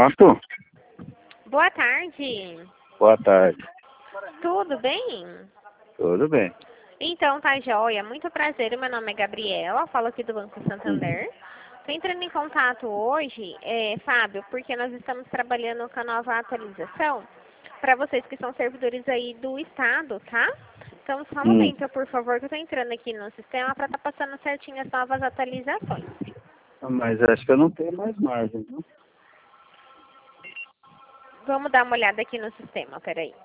Pronto? Boa tarde. Boa tarde. Tudo bem? Tudo bem. Então, tá joia. Muito prazer, meu nome é Gabriela, falo aqui do Banco Santander. Estou entrando em contato hoje, Fábio, porque nós estamos trabalhando com a nova atualização para vocês que são servidores aí do Estado, tá? Então, só um momento, por favor, que eu estou entrando aqui no sistema para estar passando certinho as novas atualizações. Mas acho que eu não tenho mais margem, viu? Vamos dar uma olhada aqui no sistema, peraí.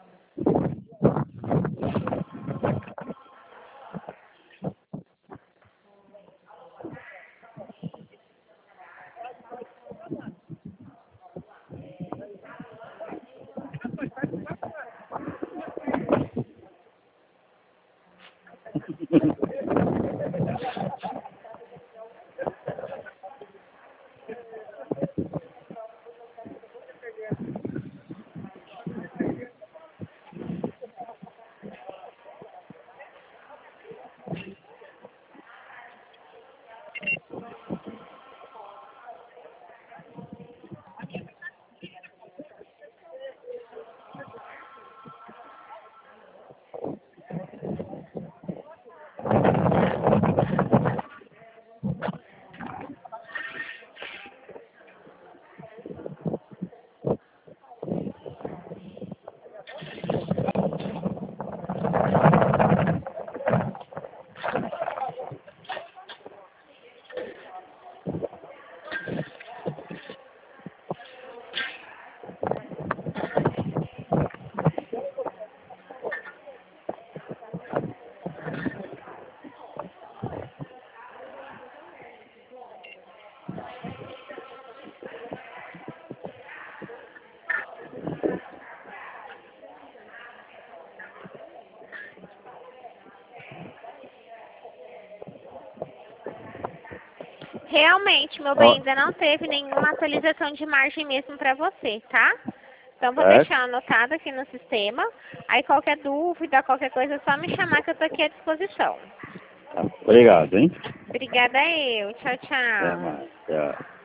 Realmente, meu bem, ainda não teve nenhuma atualização de margem mesmo para você, tá? Então, vou deixar anotado aqui no sistema. Aí, qualquer dúvida, qualquer coisa, é só me chamar que eu tô aqui à disposição. Tá, obrigado, hein? Obrigada eu. Tchau, Até tchau. mais. Tchau.